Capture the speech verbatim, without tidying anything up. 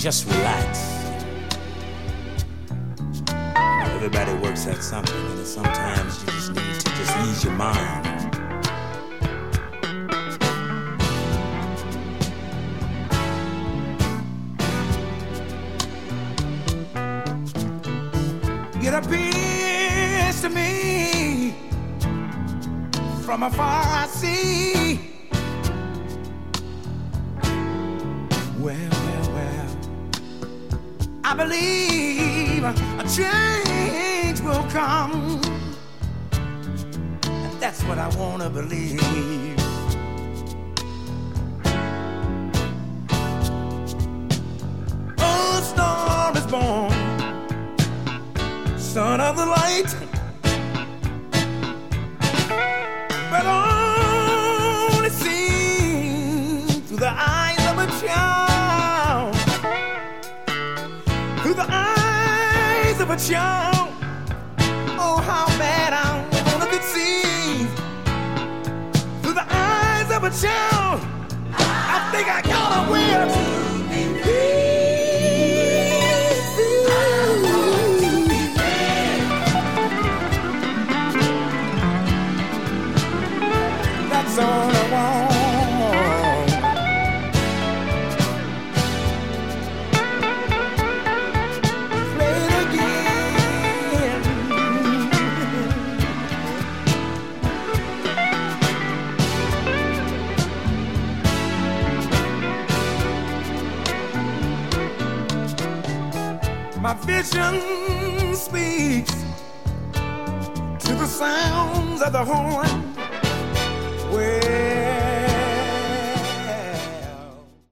just relax. You know, everybody works at something, and sometimes you just need to just ease your mind. It appears to me from afar I see. Well, well, well, I believe a change will come, and that's what I want to believe. A star is born, son of the light, but only seen through the eyes of a child, through the eyes of a child. Oh, how bad I wanna conceive through the eyes of a child. I think I got a way to be. That's all I want. Play it again. My vision speaks to the sounds of the horn.